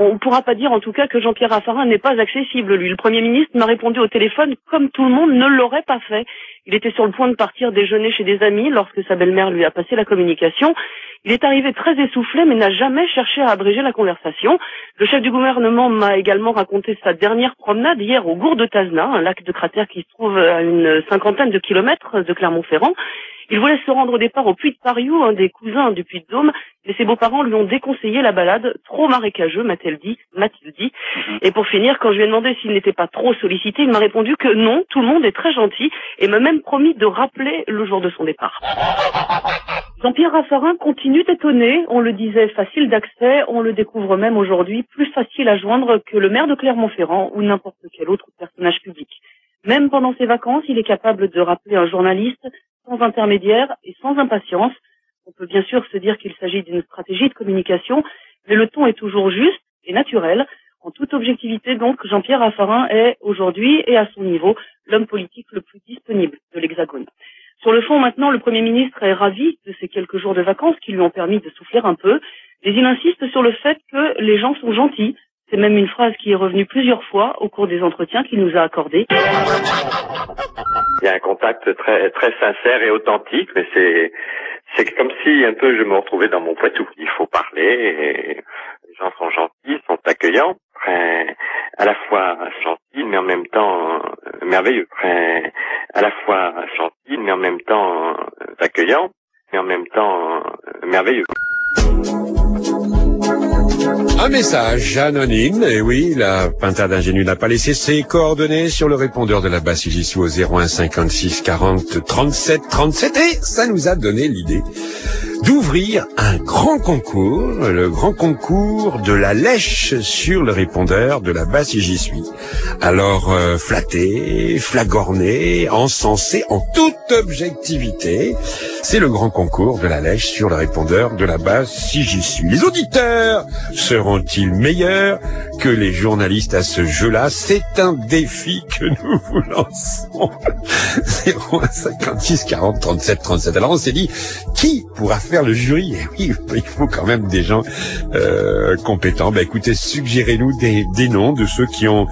on ne pourra pas dire en tout cas que Jean-Pierre Raffarin n'est pas accessible, lui. Le Premier ministre m'a répondu au téléphone comme tout le monde ne l'aurait pas fait. Il était sur le point de partir déjeuner chez des amis lorsque sa belle-mère lui a passé la communication. Il est arrivé très essoufflé mais n'a jamais cherché à abréger la conversation. Le chef du gouvernement m'a également raconté sa dernière promenade hier au Gour de Tazna, un lac de cratère qui se trouve à une 50aine de kilomètres de Clermont-Ferrand. Il voulait se rendre au départ au Puy de Pariou, un des cousins du Puy de Dôme, mais ses beaux-parents lui ont déconseillé la balade, trop marécageux, m'a-t-il dit. Et pour finir, quand je lui ai demandé s'il n'était pas trop sollicité, il m'a répondu que non, tout le monde est très gentil, et m'a même promis de rappeler le jour de son départ. Jean-Pierre Raffarin continue d'étonner, on le disait facile d'accès, on le découvre même aujourd'hui plus facile à joindre que le maire de Clermont-Ferrand ou n'importe quel autre personnage public. Même pendant ses vacances, il est capable de rappeler un journaliste sans intermédiaire et sans impatience. On peut bien sûr se dire qu'il s'agit d'une stratégie de communication, mais le ton est toujours juste et naturel. En toute objectivité, donc, Jean-Pierre Raffarin est aujourd'hui, et à son niveau, l'homme politique le plus disponible de l'Hexagone. Sur le fond, maintenant, le Premier ministre est ravi de ces quelques jours de vacances qui lui ont permis de souffler un peu, mais il insiste sur le fait que les gens sont gentils. C'est même une phrase qui est revenue plusieurs fois au cours des entretiens qu'il nous a accordés. Il y a un contact très très sincère et authentique, mais c'est comme si un peu je me retrouvais dans mon Poitou. Il faut parler, et les gens sont gentils, sont accueillants, à la fois gentils mais en même temps merveilleux, à la fois gentils mais en même temps accueillants, mais en même temps merveilleux. Un message anonyme, et oui, la pintade ingénue n'a pas laissé ses coordonnées sur le répondeur de la basse UJSU au 01 56 40 37 37, et ça nous a donné l'idée d'ouvrir un grand concours, le grand concours de la lèche sur le répondeur de la basse UJSU. Alors, flatté, flagorné, encensé, en toute objectivité, c'est le grand concours de la lèche sur le répondeur de la basse UJSU. Les auditeurs seront-ils meilleurs que les journalistes à ce jeu-là? C'est un défi que nous vous lançons. 01 56 40 37 37. Alors on s'est dit, qui pourra faire le jury? Et oui, il faut quand même des gens compétents. Ben écoutez, suggérez-nous des noms de ceux qui ont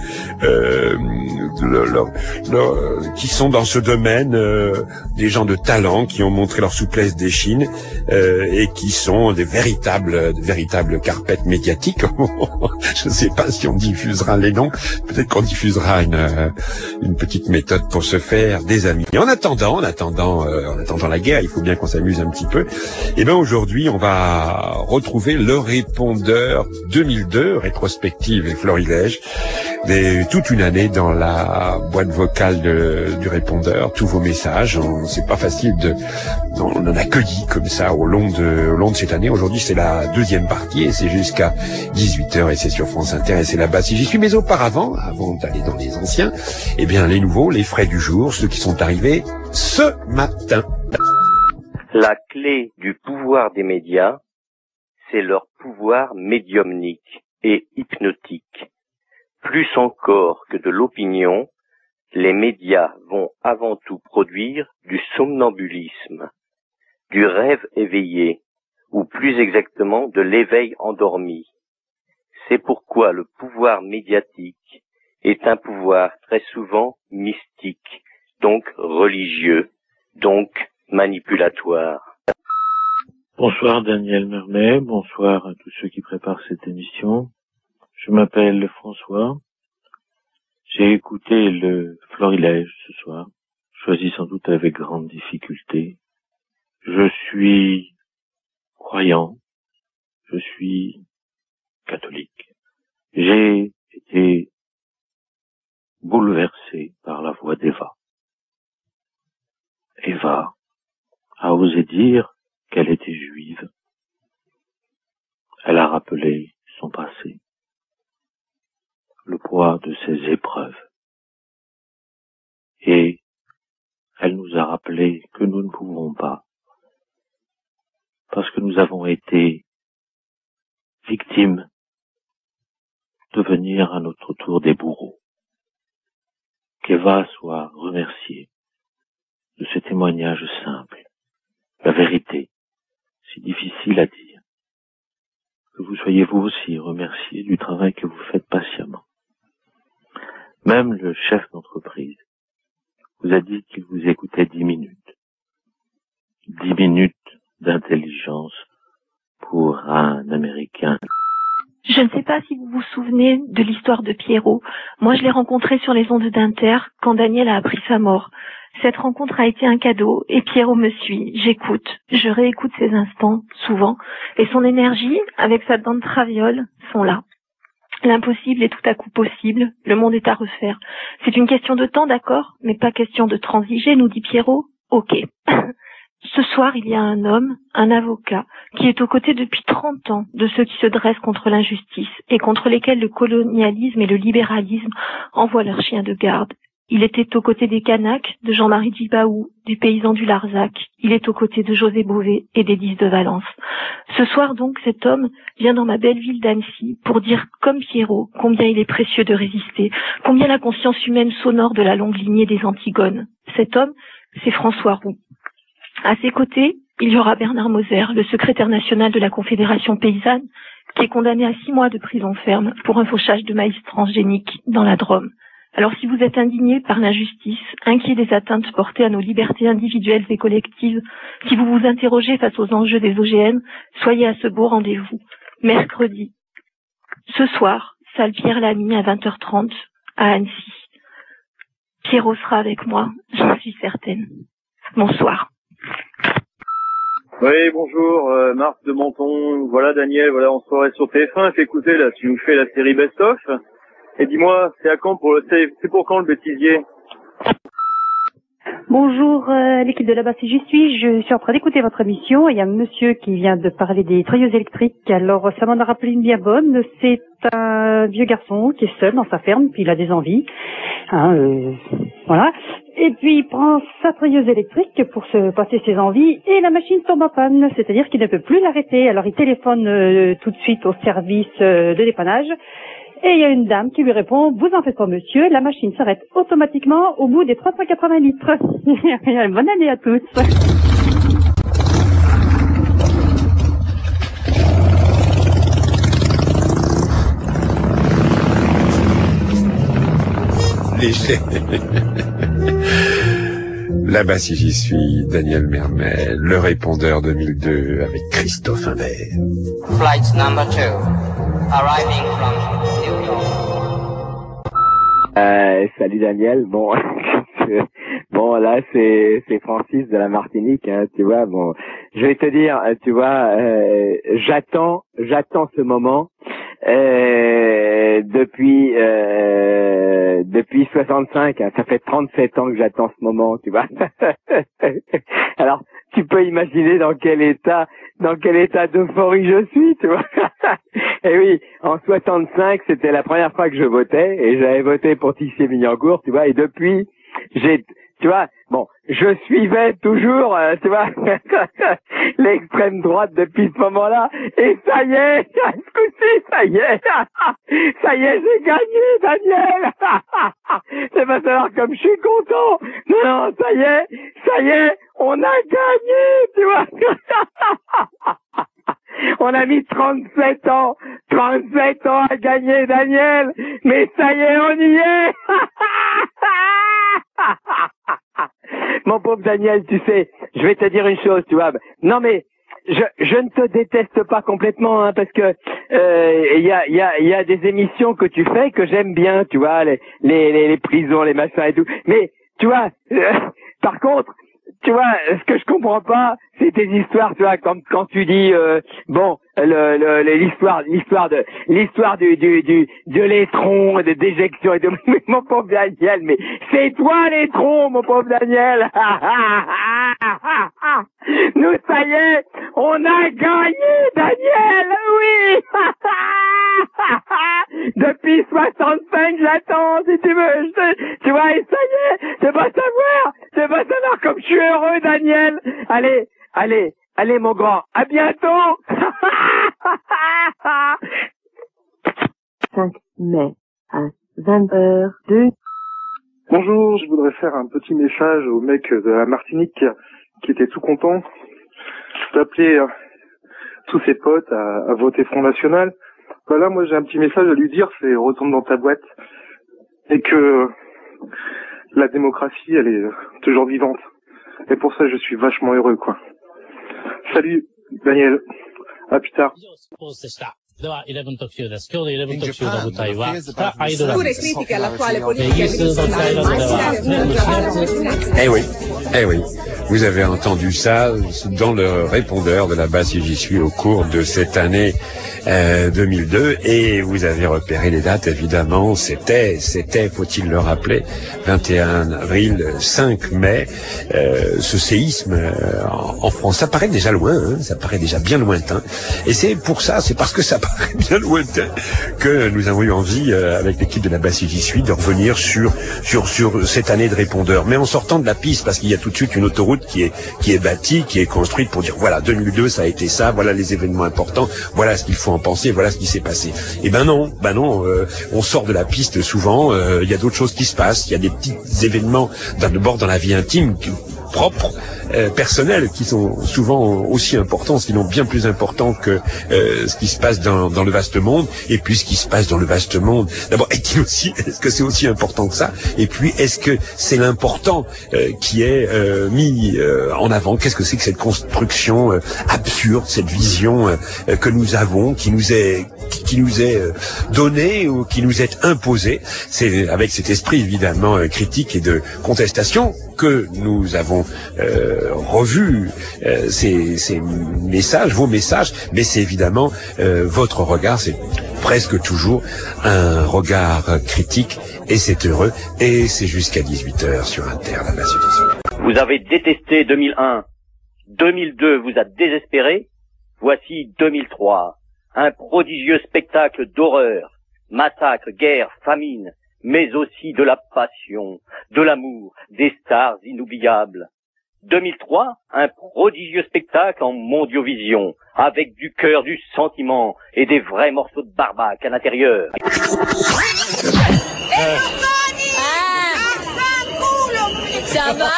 qui sont dans ce domaine, des gens de talent qui ont montré leur souplesse d'échine et qui sont des véritables carpettes médiatiques. Je ne sais pas si on diffusera les noms. Peut-être qu'on diffusera une petite méthode pour se faire des amis. Et en attendant la guerre, il faut bien qu'on s'amuse un petit peu. Et ben aujourd'hui, on va retrouver le répondeur 2002, rétrospective et florilège, toute une année dans la boîte vocale du répondeur, tous vos messages. C'est pas facile on en a cueilli comme ça au long de cette année. Aujourd'hui, c'est la deuxième partie et c'est jusqu'à 18h et c'est sur France Inter et c'est là-bas si j'y suis. Mais auparavant, avant d'aller dans les anciens, eh bien, les nouveaux, les frais du jour, ceux qui sont arrivés ce matin. La clé du pouvoir des médias, c'est leur pouvoir médiumnique et hypnotique. Plus encore que de l'opinion, les médias vont avant tout produire du somnambulisme, du rêve éveillé, ou plus exactement de l'éveil endormi. C'est pourquoi le pouvoir médiatique est un pouvoir très souvent mystique, donc religieux, donc manipulatoire. Bonsoir Daniel Mermet, bonsoir à tous ceux qui préparent cette émission. Je m'appelle François. J'ai écouté le florilège ce soir, choisi sans doute avec grande difficulté. Je suis croyant, je suis catholique. J'ai été bouleversé par la voix d'Eva. Eva a osé dire qu'elle était juive. Elle a rappelé son passé, le poids de ses épreuves. Et elle nous a rappelé que nous ne pouvons pas, parce que nous avons été victimes, devenir à notre tour des bourreaux. Qu'Eva soit remerciée de ce témoignage simple, la vérité, si difficile à dire, que vous soyez vous aussi remercié du travail que vous faites patiemment. Même le chef d'entreprise vous a dit qu'il vous écoutait 10 minutes. 10 minutes d'intelligence pour un Américain. Je ne sais pas si vous vous souvenez de l'histoire de Pierrot. Moi, je l'ai rencontré sur les ondes d'Inter quand Daniel a appris sa mort. Cette rencontre a été un cadeau et Pierrot me suit. J'écoute, je réécoute ces instants, souvent, et son énergie, avec sa dent de traviole, sont là. L'impossible est tout à coup possible, le monde est à refaire. C'est une question de temps, d'accord, mais pas question de transiger, nous dit Pierrot. Ok. Ce soir, il y a un homme, un avocat, qui est aux côtés depuis 30 ans de ceux qui se dressent contre l'injustice et contre lesquels le colonialisme et le libéralisme envoient leurs chiens de garde. Il était aux côtés des Kanaks, de Jean-Marie Djibaou, des paysans du Larzac. Il est aux côtés de José Bové et des 10 de Valence. Ce soir donc, cet homme vient dans ma belle ville d'Annecy pour dire, comme Pierrot, combien il est précieux de résister, combien la conscience humaine s'honore de la longue lignée des Antigones. Cet homme, c'est François Roux. À ses côtés, il y aura Bernard Moser, le secrétaire national de la Confédération paysanne, qui est condamné à 6 mois de prison ferme pour un fauchage de maïs transgénique dans la Drôme. Alors si vous êtes indigné par l'injustice, inquiet des atteintes portées à nos libertés individuelles et collectives, si vous vous interrogez face aux enjeux des OGM, soyez à ce beau rendez-vous. Mercredi, ce soir, salle Pierre Lamy à 20h30 à Annecy. Pierrot sera avec moi, j'en suis certaine. Bonsoir. Oui, bonjour, Marc de Menton. Voilà, Daniel, voilà, on se soirée sur TF1. Fait écouter, là, tu nous fais la série Best of. Et dis-moi, c'est à quand c'est pour quand le bêtisier? Bonjour, l'équipe de là-bas, si j'y suis. Je suis en train d'écouter votre émission. Il y a un monsieur qui vient de parler des travailleuses électriques. Alors, ça m'en a rappelé une bien bonne. C'est un vieux garçon qui est seul dans sa ferme, puis il a des envies. Voilà. Et puis, il prend sa travailleuse électrique pour se passer ses envies et la machine tombe en panne. C'est-à-dire qu'il ne peut plus l'arrêter. Alors, il téléphone tout de suite au service de dépannage. Et il y a une dame qui lui répond, vous en faites pas monsieur, la machine s'arrête automatiquement au bout des 380 litres. Bonne année à tous. Là-bas, si j'y suis, Daniel Mermet, le répondeur 2002 avec Christophe Imbert. Flight number 2, arriving from New York. Salut Daniel, bon, bon là c'est Francis de la Martinique, hein, tu vois, bon, je vais te dire, tu vois, j'attends ce moment depuis 65, hein, ça fait 37 ans que j'attends ce moment, tu vois. Alors, tu peux imaginer dans quel état d'euphorie je suis, tu vois. Et oui, en 65, c'était la première fois que je votais, et j'avais voté pour Tissier-Mignancourt, tu vois, et depuis, tu vois, bon, je suivais toujours, tu vois, l'extrême droite depuis ce moment-là, et ça y est, ce coup-ci, ça y est, j'ai gagné, Daniel. C'est pas savoir comme je suis content. Non, ça y est, on a gagné, tu vois. On a mis 37 ans à gagner, Daniel, mais ça y est, on y est. Mon pauvre Daniel, tu sais, je vais te dire une chose, tu vois. Non mais je ne te déteste pas complètement, hein, parce que il y a des émissions que tu fais que j'aime bien, tu vois, les prisons, les machins et tout. Mais tu vois, par contre, tu vois, ce que je comprends pas, c'est tes histoires, tu vois, quand tu dis bon, l'histoire de l'étron, de déjection et de mais mon pauvre Daniel, mais c'est toi l'étron, mon pauvre Daniel. Nous, ça y est, on a gagné, Daniel, oui. Depuis 65, j'attends, si tu veux, tu vois, et ça y est, c'est pas savoir comme je suis heureux, Daniel. Allez, mon grand, à bientôt. 5 mai à 20h02. Bonjour, je voudrais faire un petit message au mec de la Martinique qui était tout content. Je t'appelais tous ses potes à voter Front National. Voilà, moi j'ai un petit message à lui dire, c'est retourne dans ta boîte. Et que la démocratie, elle est toujours vivante. Et pour ça, je suis vachement heureux, quoi. Salut, Daniel. À plus tard. では、11特集です。今日の11特集の舞台は、北アイルランドです。イギリスの北アイルランドでは、 Eh oui, eh oui. Vous avez entendu ça dans le répondeur de la basse J'y suis au cours de cette année 2002 et vous avez repéré les dates évidemment. C'était, faut-il le rappeler, 21 avril, 5 mai. Ce séisme en France, ça paraît déjà loin, hein, ça paraît déjà bien lointain. Et c'est pour ça, c'est parce que ça paraît bien lointain que nous avons eu envie, avec l'équipe de la basse J'y suis, de revenir sur cette année de répondeur. Mais en sortant de la piste, parce qu'il y a tout de suite une autoroute qui est bâtie, qui est construite pour dire voilà 2002 ça a été ça, voilà les événements importants, voilà ce qu'il faut en penser, voilà ce qui s'est passé. Et ben non, on sort de la piste souvent, il y a d'autres choses qui se passent, il y a des petits événements d'abord dans la vie intime propres, personnels, qui sont souvent aussi importants, sinon bien plus importants que ce qui se passe dans le vaste monde. Et puis ce qui se passe dans le vaste monde, d'abord, est-ce que c'est aussi important que ça? Et puis est-ce que c'est l'important qui est mis en avant? Qu'est-ce que c'est que cette construction absurde, cette vision que nous avons, qui nous est donnée ou qui nous est imposée? C'est avec cet esprit évidemment critique et de contestation que nous avons revu ces messages, vos messages, mais c'est évidemment votre regard, c'est presque toujours un regard critique, et c'est heureux, et c'est jusqu'à 18h sur Inter, la basse J'y suis. Vous avez détesté 2001, 2002 vous a désespéré, voici 2003, un prodigieux spectacle d'horreur, massacre, guerre, famine, mais aussi de la passion, de l'amour, des stars inoubliables. 2003, un prodigieux spectacle en mondiovision, avec du cœur, du sentiment et des vrais morceaux de barbac à l'intérieur. Ça va?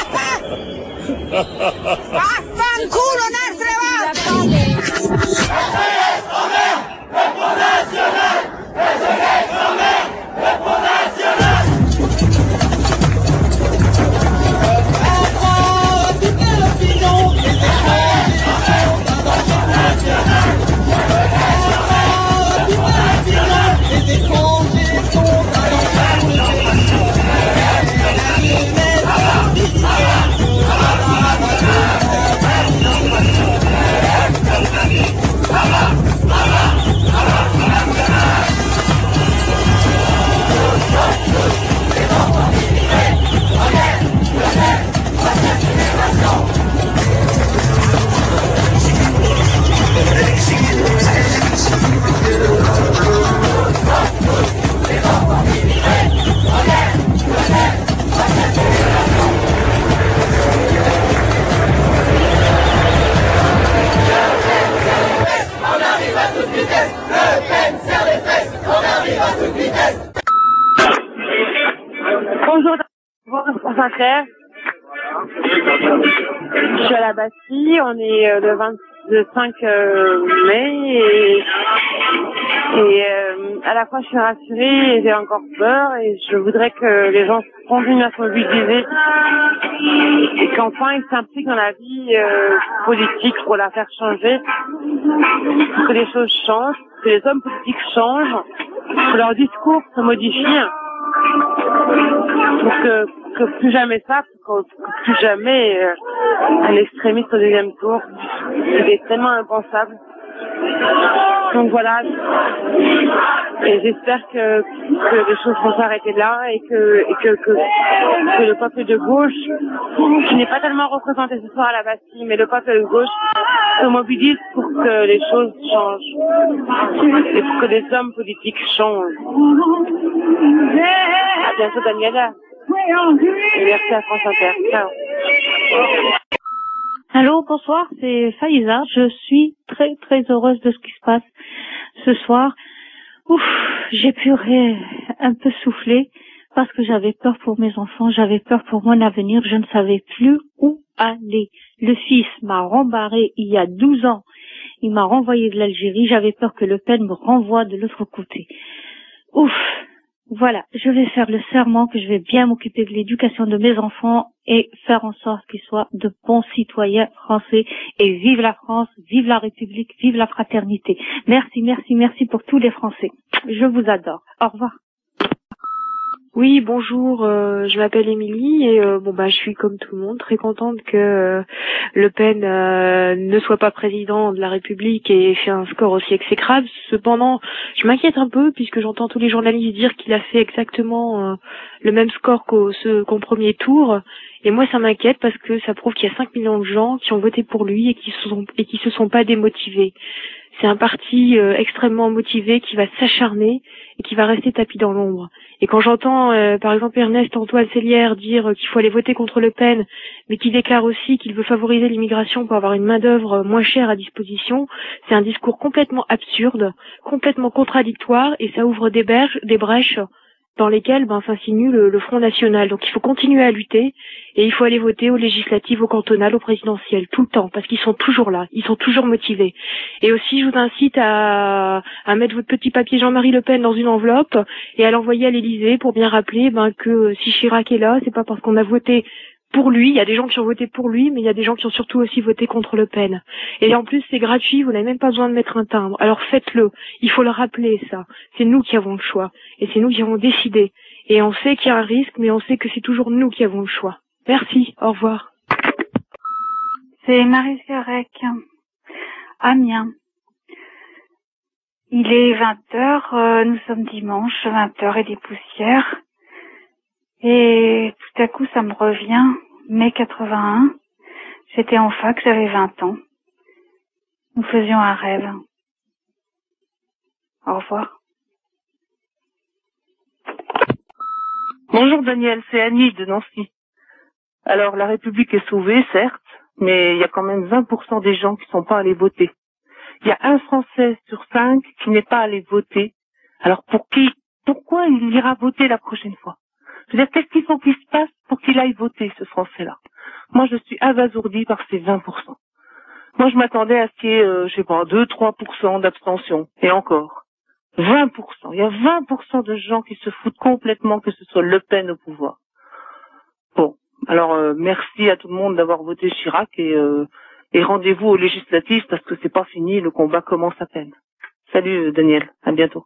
Bonjour, France Inter. Je suis à la Bastille, on est le 5 mai et à la fois je suis rassurée et j'ai encore peur et je voudrais que les gens continuent à se mobiliser et qu'enfin ils s'impliquent dans la vie politique pour la faire changer, pour que les choses changent, que les hommes politiques changent, que leur discours se modifie, pour que plus jamais ça, que plus jamais un extrémiste au deuxième tour. C'est tellement impensable. Donc voilà, et j'espère que les choses vont s'arrêter là et que le peuple de gauche, qui n'est pas tellement représenté ce soir à la Bastille, mais le peuple de gauche se mobilise pour que les choses changent et pour que les hommes politiques changent. À bientôt, Daniela. Et merci à France Inter. Ciao. Allô, bonsoir, c'est Faïza. Je suis très très heureuse de ce qui se passe ce soir. Ouf, j'ai pu un peu souffler parce que j'avais peur pour mes enfants, j'avais peur pour mon avenir, je ne savais plus où aller. Le fils m'a rembarré il y a 12 ans Il m'a renvoyé de l'Algérie. J'avais peur que Le Pen me renvoie de l'autre côté. Ouf. Voilà, je vais faire le serment que je vais bien m'occuper de l'éducation de mes enfants et faire en sorte qu'ils soient de bons citoyens français. Et vive la France, vive la République, vive la fraternité. Merci, merci, merci pour tous les Français. Je vous adore. Au revoir. Oui, bonjour, je m'appelle Émilie et je suis comme tout le monde très contente que Le Pen ne soit pas président de la République et fait un score aussi exécrable. Cependant, je m'inquiète un peu puisque j'entends tous les journalistes dire qu'il a fait exactement le même score qu'au premier tour. Et moi, ça m'inquiète parce que ça prouve qu'il y a 5 millions de gens qui ont voté pour lui et qui se sont pas démotivés. C'est un parti extrêmement motivé qui va s'acharner et qui va rester tapis dans l'ombre. Et quand j'entends, par exemple, Ernest Antoine Sellière dire qu'il faut aller voter contre Le Pen, mais qui déclare aussi qu'il veut favoriser l'immigration pour avoir une main-d'œuvre moins chère à disposition, c'est un discours complètement absurde, complètement contradictoire, et ça ouvre des brèches dans lesquelles s'insinue le Front National. Donc il faut continuer à lutter et il faut aller voter aux législatives, aux cantonales, aux présidentielles, tout le temps, parce qu'ils sont toujours là, ils sont toujours motivés. Et aussi, je vous incite à mettre votre petit papier Jean-Marie Le Pen dans une enveloppe et à l'envoyer à l'Élysée pour bien rappeler que si Chirac est là, c'est pas parce qu'on a voté pour lui. Il y a des gens qui ont voté pour lui, mais il y a des gens qui ont surtout aussi voté contre Le Pen. Et en plus, c'est gratuit, vous n'avez même pas besoin de mettre un timbre. Alors faites-le. Il faut le rappeler, ça. C'est nous qui avons le choix. Et c'est nous qui avons décidé. Et on sait qu'il y a un risque, mais on sait que c'est toujours nous qui avons le choix. Merci. Au revoir. C'est Marie Fiorec. Amiens. Il est 20h, nous sommes dimanche, 20h et des poussières. Et tout à coup, ça me revient, mai 81, j'étais en fac, j'avais 20 ans. Nous faisions un rêve. Au revoir. Bonjour Daniel, c'est Annie de Nancy. Alors, la République est sauvée, certes, mais il y a quand même 20% des gens qui sont pas allés voter. Il y a un Français sur 5 qui n'est pas allé voter. Alors pourquoi il ira voter la prochaine fois? Je veux dire, qu'est-ce qu'il faut qu'il se passe pour qu'il aille voter, ce Français-là? Moi, je suis abasourdie par ces 20%. Moi, je m'attendais à ce qu'il y ait, 2-3% d'abstention. Et encore. 20%. Il y a 20% de gens qui se foutent complètement que ce soit Le Pen au pouvoir. Bon. Alors, merci à tout le monde d'avoir voté Chirac et rendez-vous aux législatives parce que c'est pas fini, le combat commence à peine. Salut, Daniel. À bientôt.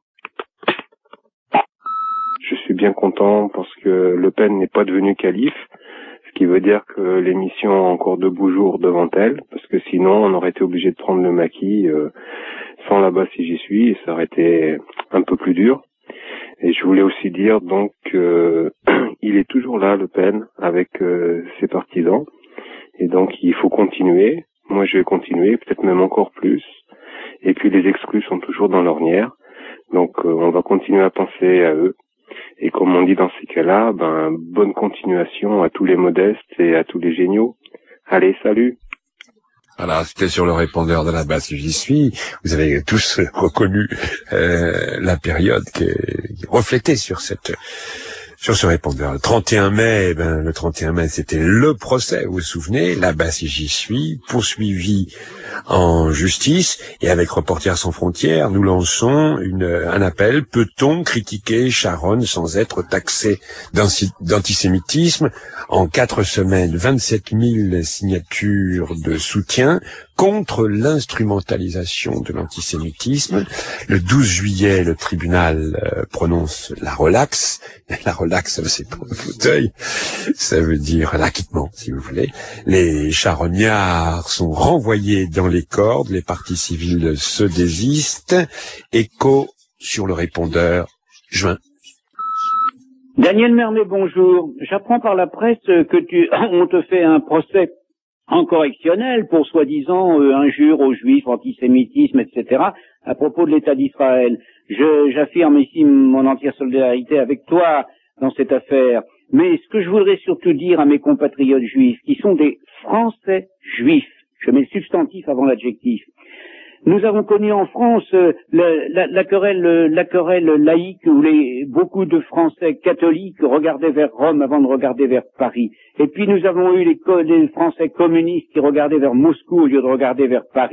Je suis bien content parce que Le Pen n'est pas devenu calife, ce qui veut dire que l'émission a encore de beaux jours devant elle, parce que sinon on aurait été obligé de prendre le maquis sans là-bas si j'y suis, et ça aurait été un peu plus dur. Et je voulais aussi dire donc il est toujours là, Le Pen, avec ses partisans, et donc il faut continuer. Moi je vais continuer, peut-être même encore plus. Et puis les exclus sont toujours dans l'ornière, donc on va continuer à penser à eux. Et comme on dit dans ces cas-là, bonne continuation à tous les modestes et à tous les géniaux. Allez, salut. Voilà, c'était sur le répondeur de la base J'y suis. Vous avez tous reconnu la période qui est reflétée sur ce répondeur. Le 31 mai, c'était le procès, vous vous souvenez, la base J'y suis, poursuivi en justice, et avec Reporters sans frontières, nous lançons un appel. Peut-on critiquer Sharon sans être taxé d'antisémitisme? En 4 semaines, 27 000 signatures de soutien contre l'instrumentalisation de l'antisémitisme. Le 12 juillet, le tribunal prononce la relaxe. La relaxe, c'est pas un fauteuil, ça veut dire l'acquittement, si vous voulez. Les charognards sont renvoyés dans les cordes, les partis civils se désistent. Écho sur le répondeur, juin. Daniel Mermet, bonjour. J'apprends par la presse que on te fait un procès en correctionnel pour soi-disant injures aux juifs, antisémitisme, etc. à propos de l'État d'Israël. J'affirme ici mon entière solidarité avec toi dans cette affaire. Mais ce que je voudrais surtout dire à mes compatriotes juifs, qui sont des Français juifs, je mets le substantif avant l'adjectif. Nous avons connu en France la querelle laïque où beaucoup de Français catholiques regardaient vers Rome avant de regarder vers Paris. Et puis nous avons eu les Français communistes qui regardaient vers Moscou au lieu de regarder vers Paris.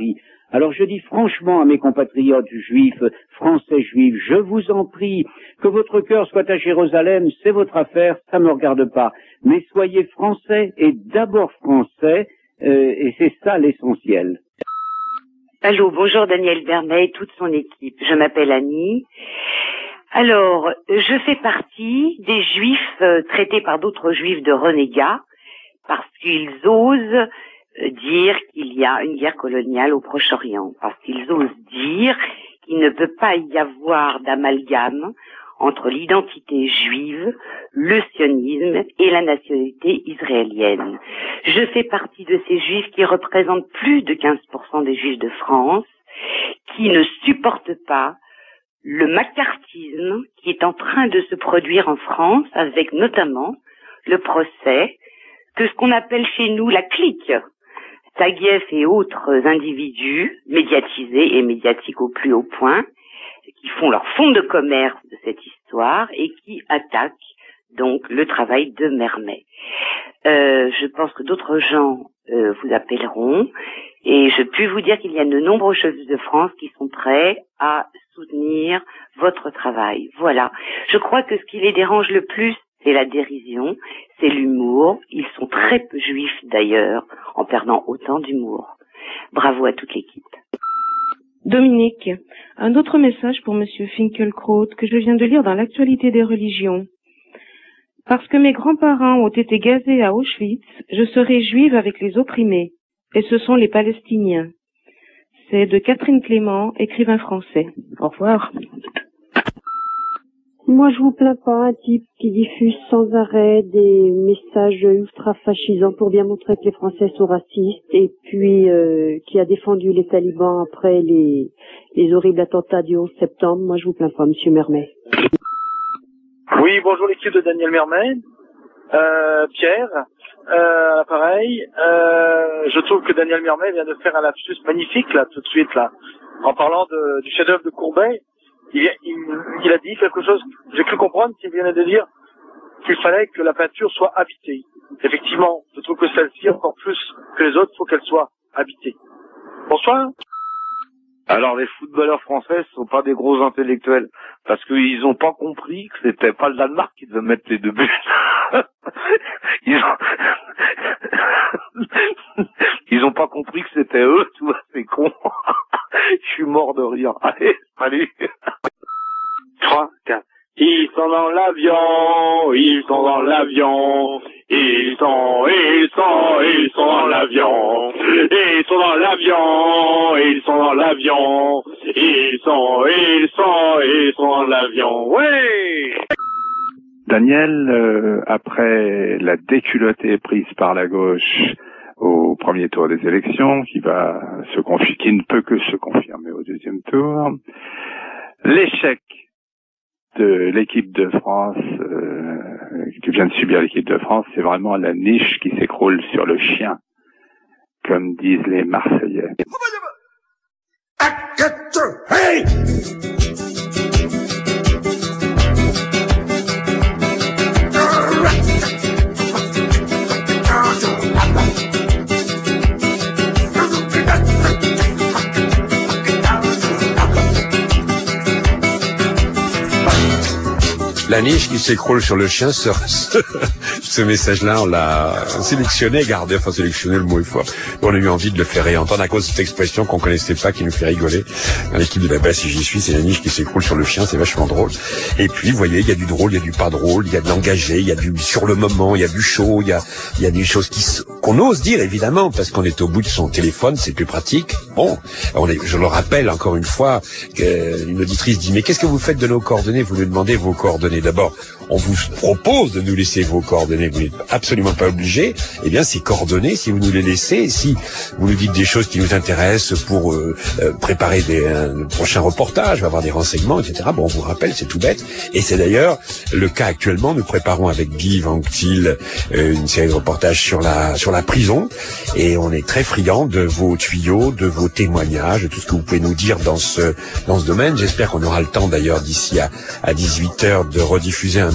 Alors je dis franchement à mes compatriotes juifs, français juifs, je vous en prie, que votre cœur soit à Jérusalem, c'est votre affaire, ça ne me regarde pas. Mais soyez français et d'abord français, et c'est ça l'essentiel. Allô, bonjour Daniel Mermet et toute son équipe. Je m'appelle Annie. Alors, je fais partie des juifs traités par d'autres juifs de renégats parce qu'ils osent dire qu'il y a une guerre coloniale au Proche-Orient, parce qu'ils osent dire qu'il ne peut pas y avoir d'amalgame entre l'identité juive, le sionisme et la nationalité israélienne. Je fais partie de ces juifs qui représentent plus de 15% des juifs de France, qui ne supportent pas le macartisme qui est en train de se produire en France, avec notamment le procès que ce qu'on appelle chez nous la clique, Taguieff et autres individus médiatisés et médiatiques au plus haut point, qui font leur fonds de commerce de cette histoire et qui attaquent donc le travail de Mermet. Je pense que d'autres gens vous appelleront et je puis vous dire qu'il y a de nombreux juifs de France qui sont prêts à soutenir votre travail. Voilà. Je crois que ce qui les dérange le plus, c'est la dérision, c'est l'humour. Ils sont très peu juifs d'ailleurs, en perdant autant d'humour. Bravo à toute l'équipe. Dominique, un autre message pour Monsieur Finkielkraut que je viens de lire dans l'actualité des religions. Parce que mes grands-parents ont été gazés à Auschwitz, je serai juive avec les opprimés, et ce sont les Palestiniens. C'est de Catherine Clément, écrivain français. Au revoir. Moi, je vous plains pas, un type qui diffuse sans arrêt des messages ultra-fascisants pour bien montrer que les Français sont racistes, et puis qui a défendu les talibans après les horribles attentats du 11 septembre. Moi, je vous plains pas, Monsieur Mermet. Oui, bonjour l'équipe de Daniel Mermet. Pierre, pareil. Je trouve que Daniel Mermet vient de faire un lapsus magnifique, là, tout de suite, là, en parlant du chef-d'œuvre de Courbet. Il a dit quelque chose, j'ai cru comprendre qu'il venait de dire qu'il fallait que la peinture soit habitée. Effectivement, je trouve que celle-ci, encore plus que les autres, il faut qu'elle soit habitée. Bonsoir. Alors les footballeurs français sont pas des gros intellectuels, parce qu'ils ont pas compris que c'était pas le Danemark qui devait mettre les 2 buts. Ils ont pas compris que c'était eux, tu vois, c'est con. Je suis mort de rire. Allez, salut. 3, 4. Ils sont dans l'avion, ils sont dans l'avion, ils sont dans l'avion, ils sont dans l'avion, ils sont dans l'avion, ils sont dans l'avion, oui! Daniel, après la déculottée prise par la gauche au premier tour des élections, qui ne peut que se confirmer au deuxième tour, l'échec de l'équipe de France, que vient de subir l'équipe de France, c'est vraiment la niche qui s'écroule sur le chien, comme disent les Marseillais. Hey! La niche qui s'écroule sur le chien, ce message-là, on l'a sélectionné, gardé, enfin sélectionné, le mot est fort. On a eu envie de le faire réentendre à cause de cette expression qu'on connaissait pas, qui nous fait rigoler. Dans l'équipe de la basse, si j'y suis, c'est la niche qui s'écroule sur le chien, c'est vachement drôle. Et puis, vous voyez, il y a du drôle, il y a du pas drôle, il y a de l'engagé, il y a du sur le moment, il y a du chaud, il y a des choses qu'on ose dire, évidemment, parce qu'on est au bout de son téléphone, c'est plus pratique. Bon, je le rappelle encore une fois, une auditrice dit, mais qu'est-ce que vous faites de nos coordonnées? Vous nous demandez vos coordonnées. D'abord, on vous propose de nous laisser vos coordonnées, vous n'êtes absolument pas obligé. Eh bien, ces coordonnées, si vous nous les laissez, si vous nous dites des choses qui nous intéressent pour préparer un prochain reportage, avoir des renseignements, etc., bon, on vous rappelle, c'est tout bête. Et c'est d'ailleurs le cas actuellement. Nous préparons avec Guy Vanctil une série de reportages sur la prison, et on est très friands de vos tuyaux, de vos témoignages, de tout ce que vous pouvez nous dire dans ce domaine. J'espère qu'on aura le temps d'ailleurs d'ici à 18h de rediffuser un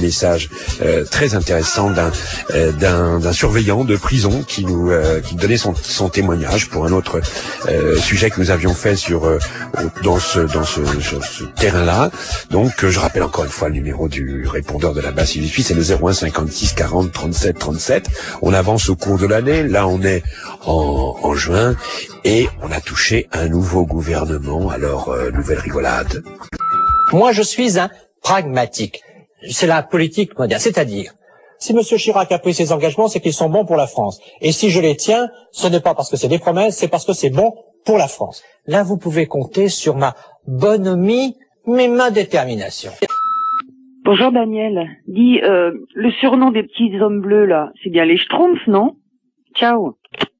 message très intéressant d'un surveillant de prison qui donnait son témoignage pour un autre sujet que nous avions fait dans ce terrain-là. Donc je rappelle encore une fois le numéro du répondeur de la Bastille Suisse, c'est le 01 56 40 37 37. On avance au cours de l'année. Là, on est en juin et on a touché un nouveau gouvernement. Alors, nouvelle rigolade. Moi, je suis un pragmatique. C'est la politique moderne. C'est-à-dire, si M. Chirac a pris ses engagements, c'est qu'ils sont bons pour la France. Et si je les tiens, ce n'est pas parce que c'est des promesses, c'est parce que c'est bon pour la France. Là, vous pouvez compter sur ma bonhomie, mais ma détermination. Bonjour Daniel. Dis, le surnom des petits hommes bleus là, c'est bien les Schtroumpfs, non? Ciao.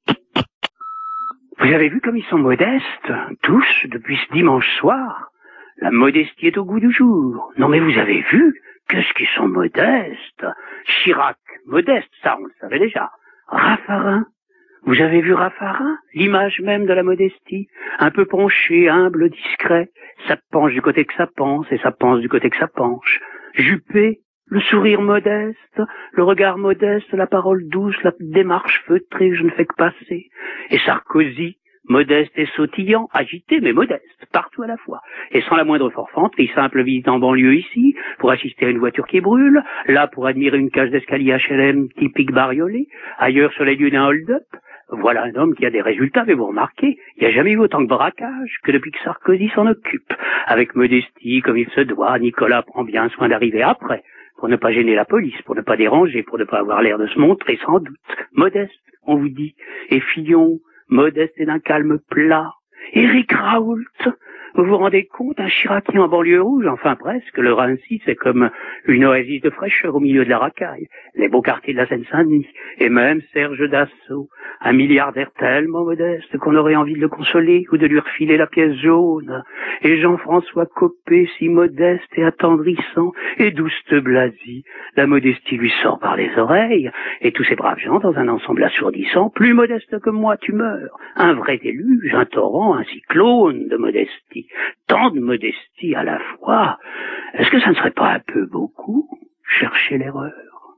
Vous avez vu comme ils sont modestes, tous, depuis ce dimanche soir? La modestie est au goût du jour. Non mais vous avez vu? Qu'est-ce qu'ils sont modestes? Chirac, modeste, ça on le savait déjà. Raffarin, vous avez vu Raffarin? L'image même de la modestie. Un peu penché, humble, discret. Ça penche du côté que ça pense, et ça pense du côté que ça penche. Juppé, le sourire modeste, le regard modeste, la parole douce, la démarche feutrée, je ne fais que passer. Et Sarkozy, modeste et sautillant, agité mais modeste, partout à la fois, et sans la moindre forfanterie, simple visite en banlieue ici, pour assister à une voiture qui brûle, là pour admirer une cage d'escalier HLM typique bariolé, ailleurs sur les lieux d'un hold-up. Voilà un homme qui a des résultats, mais vous remarquez, il n'y a jamais eu autant de braquage que depuis que Sarkozy s'en occupe. Avec modestie, comme il se doit, Nicolas prend bien soin d'arriver après, pour ne pas gêner la police, pour ne pas déranger, pour ne pas avoir l'air de se montrer sans doute. Modeste, on vous dit, et Fillon, modeste et d'un calme plat. Éric Raoult, vous vous rendez compte, un Chiracien en banlieue rouge, enfin presque, le Raincy, c'est comme une oasis de fraîcheur au milieu de la racaille, les beaux quartiers de la Seine-Saint-Denis, et même Serge Dassault, un milliardaire tellement modeste qu'on aurait envie de le consoler ou de lui refiler la pièce jaune, et Jean-François Copé, si modeste et attendrissant, et Douste Blazy, la modestie lui sort par les oreilles, et tous ces braves gens dans un ensemble assourdissant, plus modeste que moi tu meurs, un vrai déluge, un torrent, un cyclone de modestie. Tant de modestie à la fois, est-ce que ça ne serait pas un peu beaucoup? Chercher l'erreur.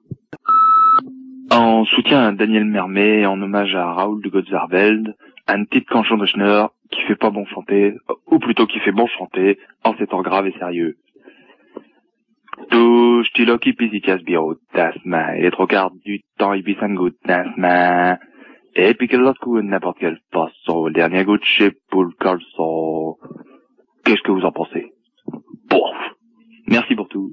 En soutien à Daniel Mermet, en hommage à Raoul de Gottsarveld, un petit canchon de Schneur qui fait pas bon chanter, ou plutôt qui fait bon chanter, en ces temps graves et sérieux. Du stilo qui pisikas birot, tasma, et les trois quarts du temps il pisse un goût, tasma, et puis que l'autre coup n'importe quel passo, le dernier goût de chez Paul Carlson. Qu'est-ce que vous en pensez? Bof. Merci pour tout.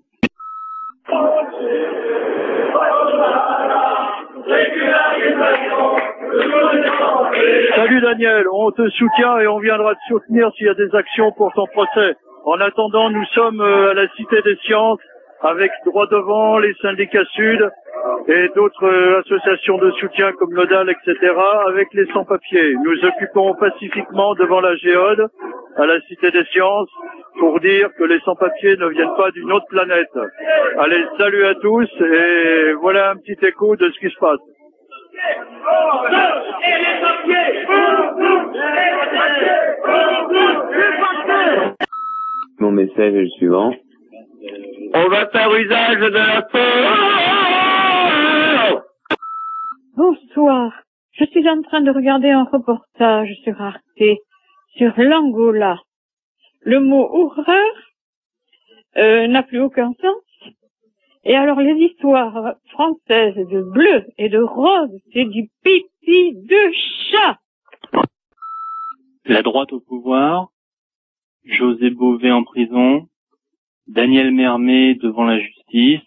Salut Daniel, on te soutient et on viendra te soutenir s'il y a des actions pour ton procès. En attendant, nous sommes à la Cité des Sciences avec Droit Devant, les syndicats Sud et d'autres associations de soutien comme Nodal, etc. avec les sans-papiers. Nous occupons pacifiquement devant la Géode à la Cité des Sciences pour dire que les sans-papiers ne viennent pas d'une autre planète. Allez, salut à tous et voilà un petit écho de ce qui se passe. Mon message est le suivant. On va faire usage de la peur. Bonsoir. Je suis en train de regarder un reportage sur Arte, sur l'Angola. Le mot horreur n'a plus aucun sens. Et alors les histoires françaises de bleu et de rose, c'est du pipi de chat. La droite au pouvoir, José Bové en prison, Daniel Mermet devant la justice.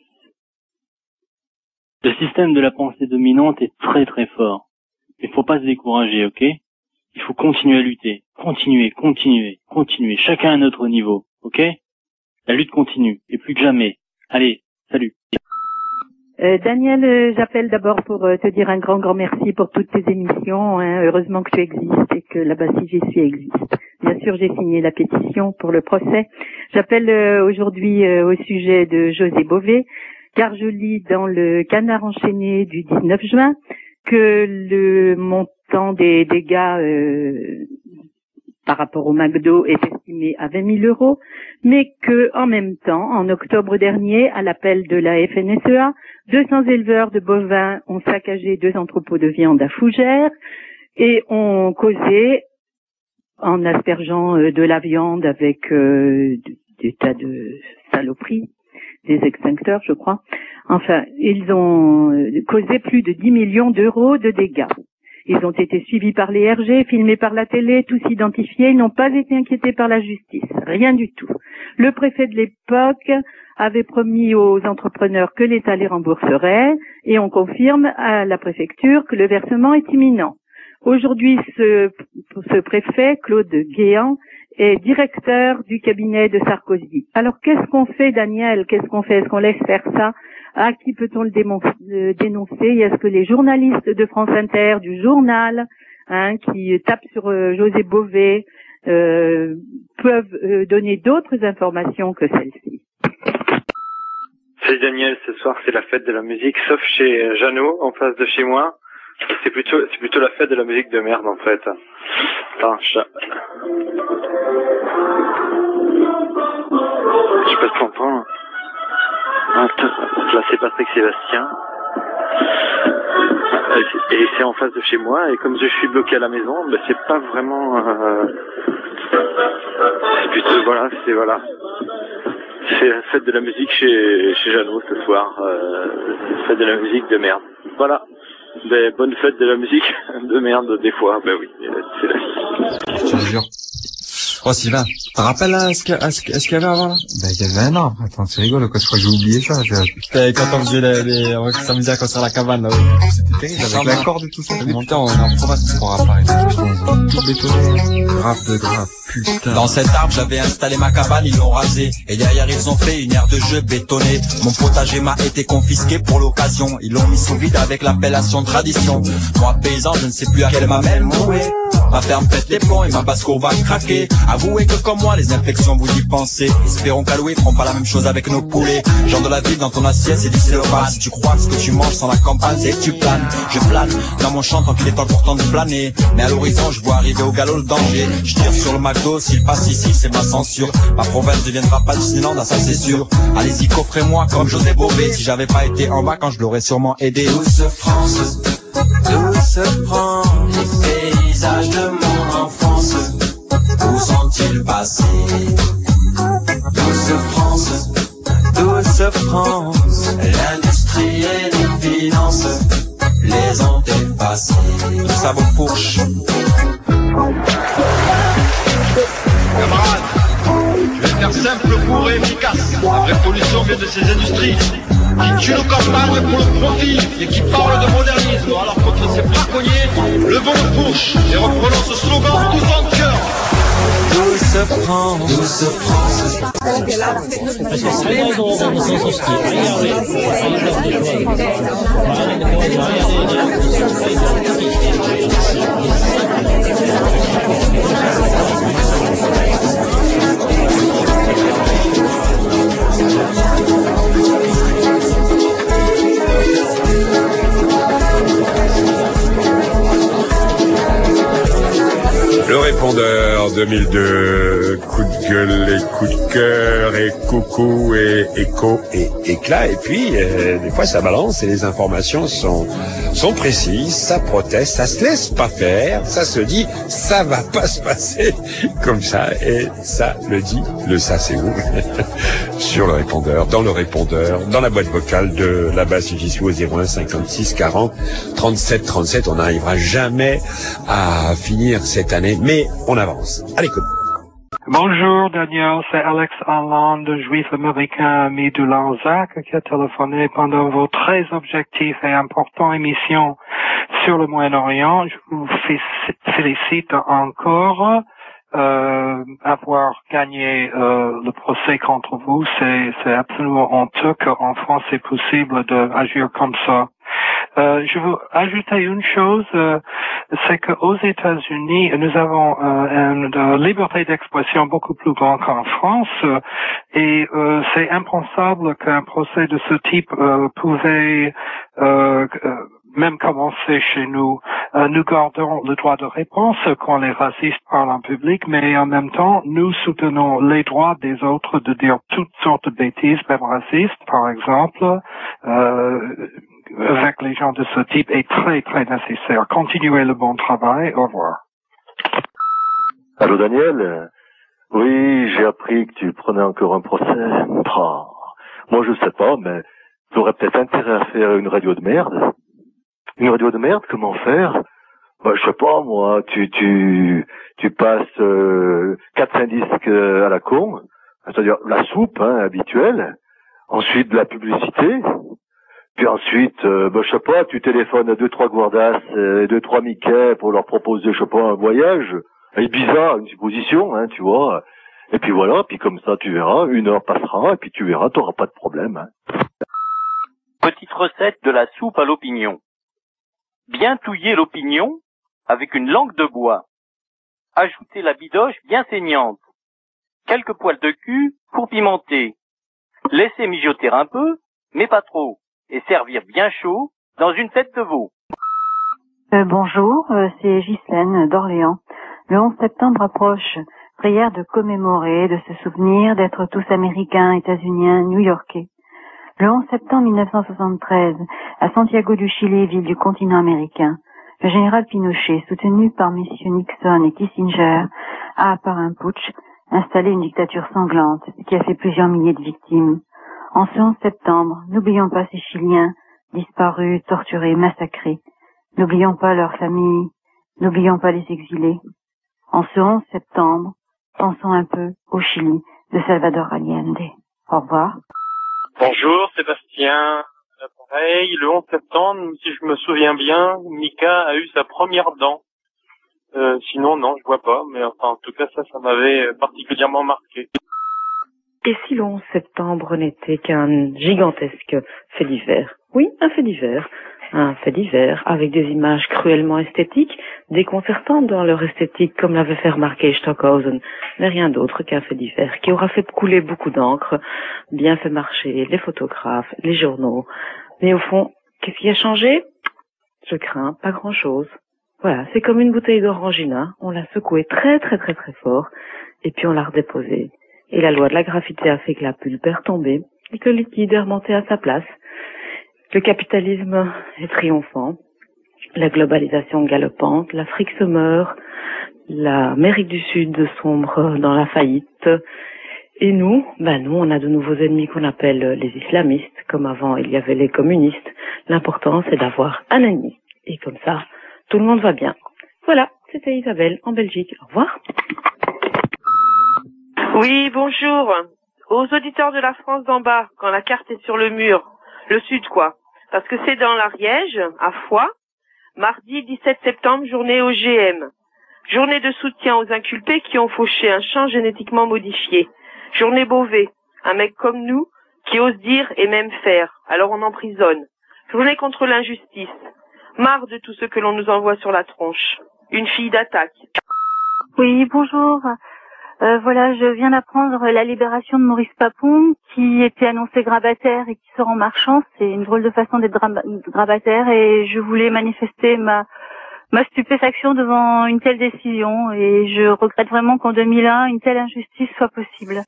Le système de la pensée dominante est très très fort. Il faut pas se décourager, ok? Il faut continuer à lutter. Continuer. Chacun à notre niveau, ok? La lutte continue, et plus que jamais. Allez, salut. Daniel, j'appelle d'abord pour te dire un grand merci pour toutes tes émissions. Hein. Heureusement que tu existes et que la Bastille j'y suis existe. Bien sûr, j'ai signé la pétition pour le procès. J'appelle aujourd'hui au sujet de José Bové, car je lis dans le Canard enchaîné du 19 juin que le montant des dégâts par rapport au McDo est estimé à 20 000 €, mais que, en même temps, en octobre dernier, à l'appel de la FNSEA, 200 éleveurs de bovins ont saccagé 2 entrepôts de viande à Fougères et ont causé, en aspergeant de la viande avec des tas de saloperies, des extincteurs, je crois. Enfin, ils ont causé plus de 10 millions d'euros de dégâts. Ils ont été suivis par les RG, filmés par la télé, tous identifiés, ils n'ont pas été inquiétés par la justice, rien du tout. Le préfet de l'époque avait promis aux entrepreneurs que l'État les rembourserait, et on confirme à la préfecture que le versement est imminent. Aujourd'hui, ce préfet, Claude Guéant, est directeur du cabinet de Sarkozy. Alors, qu'est-ce qu'on fait, Daniel? Qu'est-ce qu'on fait? Est-ce qu'on laisse faire ça? À qui peut-on le dénoncer? Est-ce que les journalistes de France Inter, du journal, qui tapent sur José Bové, peuvent donner d'autres informations que celles-ci? Salut Daniel, ce soir c'est la fête de la musique, sauf chez Jeannot, en face de chez moi. C'est plutôt la fête de la musique de merde en fait. Attends, je sais pas ce qu'on entend. Là c'est Patrick Sébastien. Et c'est en face de chez moi, et comme je suis bloqué à la maison, ben c'est pas vraiment c'est plutôt voilà. C'est la fête de la musique chez Jeannot ce soir. Fête de la musique de merde. Voilà. Ben, bonne fête de la musique de merde des fois. Ben oui, c'est la vie. Je te jure. Oh Sylvain, tu te rappelles là ce qu'il y avait avant là? Ben il y avait un arbre. Attends, tu rigoles quoi? Je crois que j'ai oublié ça. Putain, quand on faisait on s'amusait à construire la cabane là. C'était terrible avec la corde et tout ça. Putain, on est en province pour apparaître. Tout bétonné. Grave de grave. Putain. Dans cet arbre, j'avais installé ma cabane, ils l'ont rasé. Et derrière, ils ont fait une aire de jeu bétonnée. Mon potager m'a été confisqué pour l'occasion. Ils l'ont mis sous vide avec l'appellation tradition. Moi, paysan, je ne sais plus à quelle mamelle mourir. Ma ferme pète les plombs et ma basse-cour va craquer. Avouez que comme moi, les infections, vous y pensez. Espérons qu'Aloué feront pas la même chose avec nos poulets. Genre de la ville dans ton assiette, c'est du célophane. Si tu crois que ce que tu manges sans la campagne, c'est que tu planes. Je plane dans mon champ tant qu'il est temps pourtant de planer. Mais à l'horizon, je vois arriver au galop le danger. Je tire sur le McDo, s'il passe ici, c'est ma censure. Ma province deviendra pas Disneyland, ça c'est sûr. Allez-y, coffrez-moi comme José Bové. Si j'avais pas été en vacances, je l'aurais sûrement aidé. Douce France, les paysages de mon enfance, où sont-ils passés? Douce France, l'industrie et les finances les ont effacés. Tout ça vaut fourche. Camarades, je vais faire simple, court et efficace. La révolution vient de ces industries qui tuent nos campagnes pour le profit et qui parlent de modernisme. Alors contre ces braconniers, levons le fourche et reprenons ce slogan tous en cœur. Douce France, douce France. Le répondeur 2002, coup de gueule et coup de cœur et coucou et écho et éclat. Et puis, des fois, ça balance et les informations sont précises, ça proteste, ça se laisse pas faire, ça se dit, ça va pas se passer comme ça. Et ça le dit, ça c'est où sur le répondeur, dans la boîte vocale de la basse j'y au 01 56 40 37 37. On n'arrivera jamais à finir cette année, mais on avance. Allez, écoute. Bonjour Daniel, c'est Alex Hollande, juif américain ami de Lanzac, qui a téléphoné pendant vos très objectifs et importants émissions sur le Moyen-Orient. Je vous félicite encore avoir gagné le procès contre vous. C'est absolument honteux qu'en France c'est possible d'agir comme ça. Je veux ajouter une chose, c'est qu'aux États-Unis, nous avons une liberté d'expression beaucoup plus grande qu'en France, et c'est impensable qu'un procès de ce type pouvait même commencer chez nous. Nous gardons le droit de réponse quand les racistes parlent en public, mais en même temps, nous soutenons les droits des autres de dire toutes sortes de bêtises, même racistes, par exemple, avec les gens de ce type est très, très nécessaire. Continuez le bon travail. Au revoir. Allô, Daniel? Oui, j'ai appris que tu prenais encore un procès. Moi, je sais pas, mais tu aurais peut-être intérêt à faire une radio de merde. Une radio de merde, comment faire? Bah, je sais pas, moi, tu passes 4-5 disques à la con, c'est-à-dire la soupe, hein, habituelle, ensuite de la publicité, puis ensuite, je sais pas, tu téléphones à 2-3 Gourdas et 2-3 Mickey pour leur proposer, je sais pas, un voyage à Ibiza, une supposition, hein, tu vois. Et puis voilà, puis comme ça, tu verras, 1 heure passera, et puis tu verras, t'auras pas de problème, hein. Petite recette de la soupe à l'opinion. Bien touiller l'opinion avec une langue de bois. Ajouter la bidoche bien saignante. Quelques poils de cul pour pimenter. Laisser mijoter un peu, mais pas trop. Et servir bien chaud dans une tête de veau. Bonjour, c'est Ghislaine d'Orléans. Le 11 septembre approche. Prière de commémorer, de se souvenir, d'être tous américains, états-uniens, new-yorkais. Le 11 septembre 1973, à Santiago du Chili, ville du continent américain, le général Pinochet, soutenu par messieurs Nixon et Kissinger, a, par un putsch, installé une dictature sanglante qui a fait plusieurs milliers de victimes. En ce 11 septembre, n'oublions pas ces Chiliens, disparus, torturés, massacrés. N'oublions pas leurs familles, n'oublions pas les exilés. En ce 11 septembre, pensons un peu au Chili de Salvador Allende. Au revoir. Bonjour, Sébastien. Pareil, le 11 septembre, si je me souviens bien, Mika a eu sa première dent. Sinon, non, je vois pas, mais enfin, en tout cas, ça m'avait particulièrement marqué. Et si le 11 septembre n'était qu'un gigantesque fait divers? Oui, un fait divers. Un fait divers avec des images cruellement esthétiques, déconcertantes dans leur esthétique, comme l'avait fait remarquer Stockhausen, mais rien d'autre qu'un fait divers qui aura fait couler beaucoup d'encre, bien fait marcher les photographes, les journaux. Mais au fond, qu'est-ce qui a changé? Je crains pas grand-chose. Voilà, c'est comme une bouteille d'orangina, on l'a secouée très très très très fort, et puis on l'a redéposée. Et la loi de la gravité a fait que la pulpe est retombée, et que le liquide est remonté à sa place. Le capitalisme est triomphant, la globalisation galopante, l'Afrique se meurt, l'Amérique du Sud sombre dans la faillite. Et nous, on a de nouveaux ennemis qu'on appelle les islamistes, comme avant il y avait les communistes. L'important, c'est d'avoir un ennemi. Et comme ça, tout le monde va bien. Voilà, c'était Isabelle en Belgique. Au revoir. Oui, bonjour. Aux auditeurs de la France d'en bas, quand la carte est sur le mur, le sud quoi, parce que c'est dans l'Ariège, à Foix, mardi 17 septembre, journée OGM. Journée de soutien aux inculpés qui ont fauché un champ génétiquement modifié. Journée Beauvais, un mec comme nous qui ose dire et même faire, alors on emprisonne. Journée contre l'injustice. Marre de tout ce que l'on nous envoie sur la tronche. Une fille d'attaque. Oui, bonjour. Voilà, je viens d'apprendre la libération de Maurice Papon, qui était annoncé grabataire et qui sort en marchant. C'est une drôle de façon d'être grabataire et je voulais manifester ma stupéfaction devant une telle décision et je regrette vraiment qu'en 2001, une telle injustice soit possible.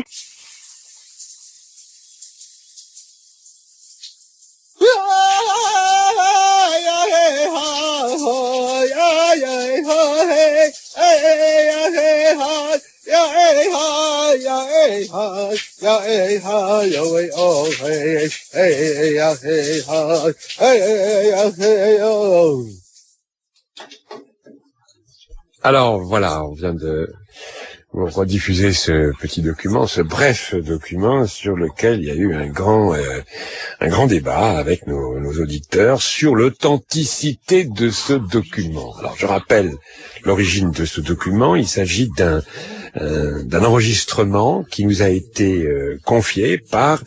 Alors voilà, on vient de rediffuser ce petit document, ce bref document sur lequel il y a eu un grand débat avec nos auditeurs sur l'authenticité de ce document. Alors je rappelle l'origine de ce document, il s'agit d'un enregistrement qui nous a été confié par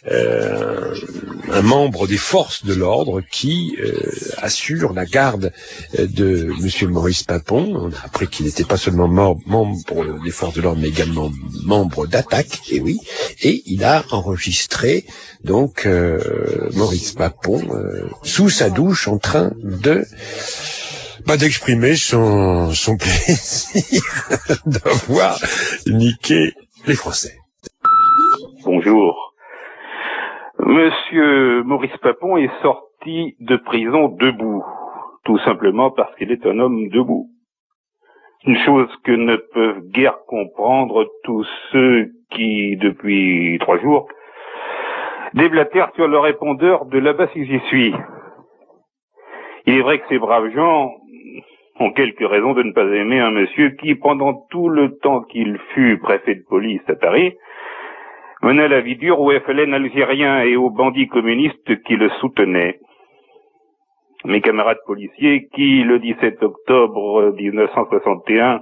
un membre des forces de l'ordre qui assure la garde de Monsieur Maurice Papon. On a appris qu'il n'était pas seulement membre des forces de l'ordre, mais également membre d'Attaque, et oui, et il a enregistré donc Maurice Papon sous sa douche en train de d'exprimer son plaisir d'avoir niqué les Français. Bonjour. Monsieur Maurice Papon est sorti de prison debout, tout simplement parce qu'il est un homme debout. Une chose que ne peuvent guère comprendre tous ceux qui, depuis 3 jours, déblatèrent sur le répondeur de là-bas si j'y suis. Il est vrai que ces braves gens ont quelques raisons de ne pas aimer un monsieur qui, pendant tout le temps qu'il fut préfet de police à Paris, mena la vie dure au FLN algérien et aux bandits communistes qui le soutenaient. Mes camarades policiers qui, le 17 octobre 1961,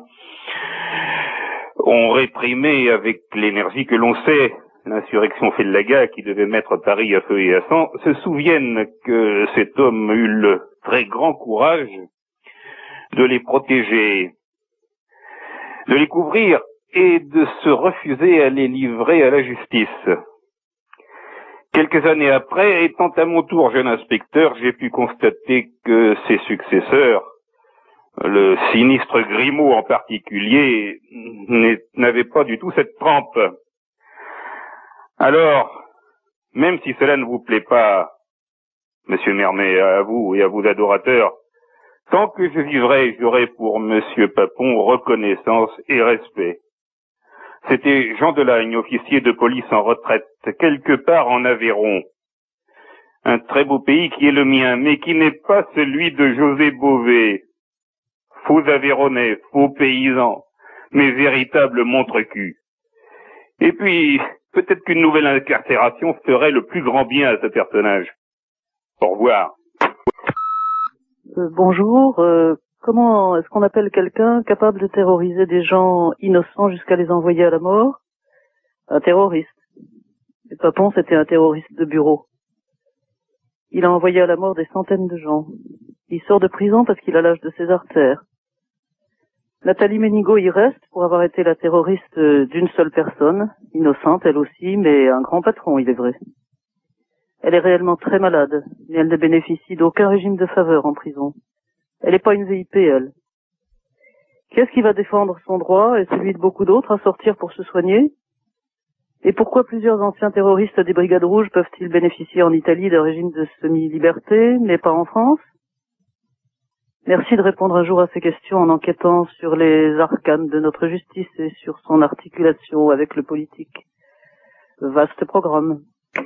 ont réprimé avec l'énergie que l'on sait l'insurrection Fellaga qui devait mettre Paris à feu et à sang, se souviennent que cet homme eut le très grand courage de les protéger, de les couvrir et de se refuser à les livrer à la justice. Quelques années après, étant à mon tour jeune inspecteur, j'ai pu constater que ses successeurs, le sinistre Grimaud en particulier, n'avaient pas du tout cette trempe. Alors, même si cela ne vous plaît pas, Monsieur Mermet, à vous et à vos adorateurs, tant que je vivrai, j'aurai pour Monsieur Papon reconnaissance et respect. C'était Jean Delagne, officier de police en retraite, quelque part en Aveyron. Un très beau pays qui est le mien, mais qui n'est pas celui de José Bové. Faux Aveyronnais, faux paysans, mais véritables montre-cul. Et puis, peut-être qu'une nouvelle incarcération ferait le plus grand bien à ce personnage. Au revoir. Bonjour. Comment est-ce qu'on appelle quelqu'un capable de terroriser des gens innocents jusqu'à les envoyer à la mort? Un terroriste. Et Papon, c'était un terroriste de bureau. Il a envoyé à la mort des centaines de gens. Il sort de prison parce qu'il a l'âge de ses artères. Nathalie Ménigaud y reste pour avoir été la terroriste d'une seule personne, innocente elle aussi, mais un grand patron, il est vrai. Elle est réellement très malade, mais elle ne bénéficie d'aucun régime de faveur en prison. Elle n'est pas une VIP, elle. Qu'est-ce qui va défendre son droit et celui de beaucoup d'autres à sortir pour se soigner? Et pourquoi plusieurs anciens terroristes des Brigades Rouges peuvent-ils bénéficier en Italie d'un régime de semi-liberté, mais pas en France? Merci de répondre un jour à ces questions en enquêtant sur les arcanes de notre justice et sur son articulation avec le politique. Vaste programme.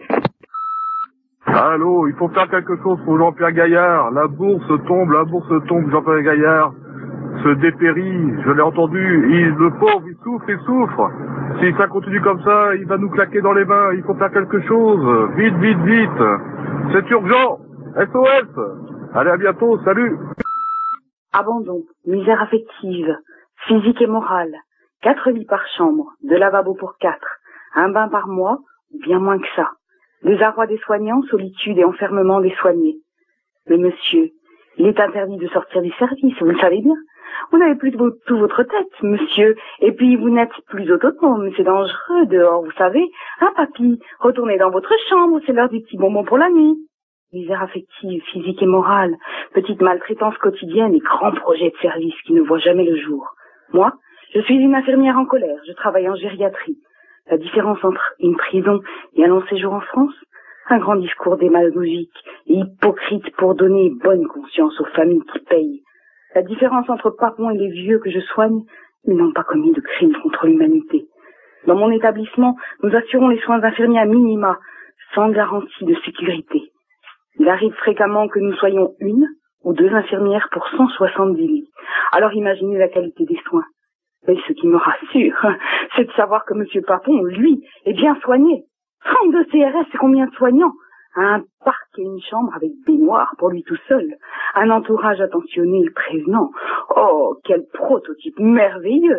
Allô, il faut faire quelque chose pour Jean-Pierre Gaillard. La bourse tombe, Jean-Pierre Gaillard se dépérit, je l'ai entendu. Le pauvre, il souffre. Si ça continue comme ça, il va nous claquer dans les mains. Il faut faire quelque chose. Vite. C'est urgent. SOS. Allez, à bientôt. Salut. Abandon, misère affective, physique et morale, 4 lits par chambre, 2 lavabos pour 4, un bain par mois, ou bien moins que ça. Désarroi des soignants, solitude et enfermement des soignés. Mais monsieur, il est interdit de sortir du service, vous le savez bien. Vous n'avez plus tout votre tête, monsieur, et puis vous n'êtes plus autonome, c'est dangereux dehors, vous savez. Hein, papy, retournez dans votre chambre, c'est l'heure du petit bonbon pour la nuit. Misère affective, physique et morale, petite maltraitance quotidienne et grands projets de service qui ne voient jamais le jour. Moi, je suis une infirmière en colère, je travaille en gériatrie. La différence entre une prison et un long séjour en France, un grand discours démagogique et hypocrite pour donner bonne conscience aux familles qui payent. La différence entre Papon et les vieux que je soigne, ils n'ont pas commis de crimes contre l'humanité. Dans mon établissement, nous assurons les soins infirmiers à minima, sans garantie de sécurité. Il arrive fréquemment que nous soyons 1 ou 2 infirmières pour 170 lits. Alors imaginez la qualité des soins. Mais ce qui me rassure, c'est de savoir que M. Papon, lui, est bien soigné. 32 CRS, c'est combien de soignants? Un parc et une chambre avec baignoire pour lui tout seul. Un entourage attentionné et prévenant. Oh, quel prototype merveilleux!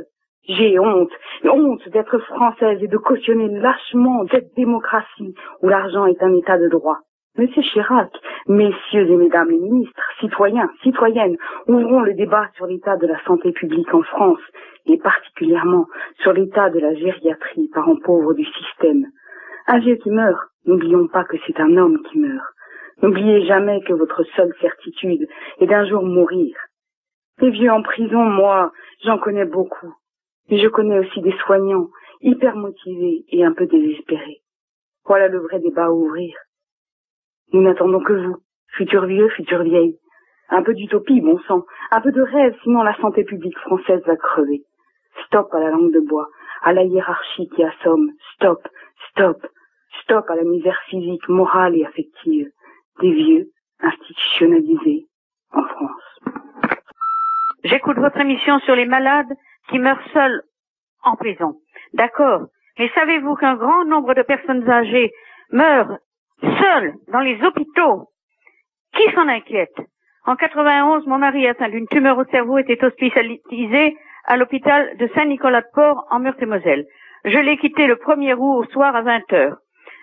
J'ai honte d'être française et de cautionner lâchement cette démocratie où l'argent est un état de droit. Monsieur Chirac, messieurs et mesdames les ministres, citoyens, citoyennes, ouvrons le débat sur l'état de la santé publique en France et particulièrement sur l'état de la gériatrie, parent pauvre du système. Un vieux qui meurt, n'oublions pas que c'est un homme qui meurt. N'oubliez jamais que votre seule certitude est d'un jour mourir. Les vieux en prison, moi, j'en connais beaucoup. Mais je connais aussi des soignants, hyper motivés et un peu désespérés. Voilà le vrai débat à ouvrir. Nous n'attendons que vous, futurs vieux, futures vieilles. Un peu d'utopie, bon sang, un peu de rêve, sinon la santé publique française va crever. Stop à la langue de bois, à la hiérarchie qui assomme. Stop, stop, stop à la misère physique, morale et affective des vieux institutionnalisés en France. J'écoute votre émission sur les malades qui meurent seuls en prison. D'accord, mais savez-vous qu'un grand nombre de personnes âgées meurent seules dans les hôpitaux? Qui s'en inquiète? En 91, mon mari atteint d'une tumeur au cerveau était hospitalisé à l'hôpital de Saint-Nicolas-de-Port en Meurthe-et-Moselle. Je l'ai quitté le 1er août au soir à 20h.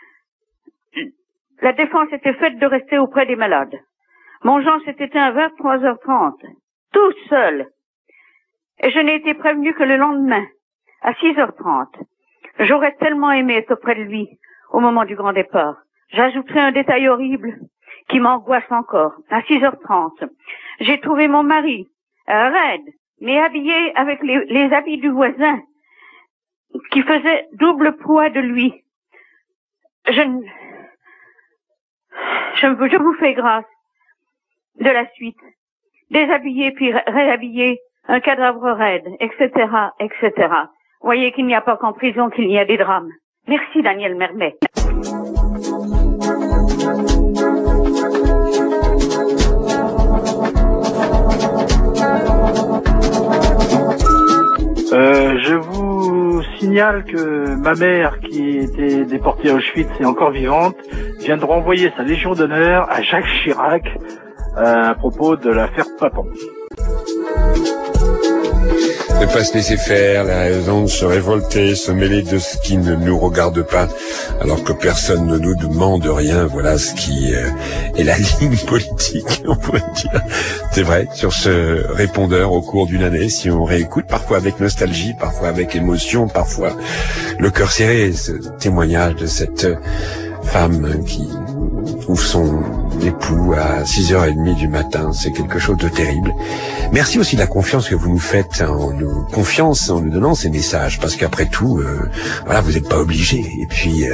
La défense était faite de rester auprès des malades. Mon Jean s'est éteint à 23h30, tout seul. Et je n'ai été prévenue que le lendemain, à 6h30. J'aurais tellement aimé être auprès de lui au moment du grand départ. J'ajouterai un détail horrible qui m'angoisse encore. À 6h30, j'ai trouvé mon mari, raide, mais habillé avec les habits du voisin, qui faisait double poids de lui. Je vous fais grâce de la suite. Déshabillé puis réhabillé, un cadavre raide, etc., etc. Voyez qu'il n'y a pas qu'en prison qu'il y a des drames. Merci Daniel Mermet. Je vous signale que ma mère, qui était déportée à Auschwitz et encore vivante, vient de renvoyer sa Légion d'honneur à Jacques Chirac à propos de l'affaire Papon. Ne pas se laisser faire, la raison de se révolter, se mêler de ce qui ne nous regarde pas, alors que personne ne nous demande rien. Voilà ce qui est la ligne politique, on pourrait dire. C'est vrai, sur ce répondeur au cours d'une année, si on réécoute, parfois avec nostalgie, parfois avec émotion, parfois le cœur serré, ce témoignage de cette femme qui trouve son époux à 6h30 du matin, c'est quelque chose de terrible. Merci aussi de la confiance que vous nous faites en nous donnant ces messages, parce qu'après tout, voilà, vous n'êtes pas obligés. Et puis,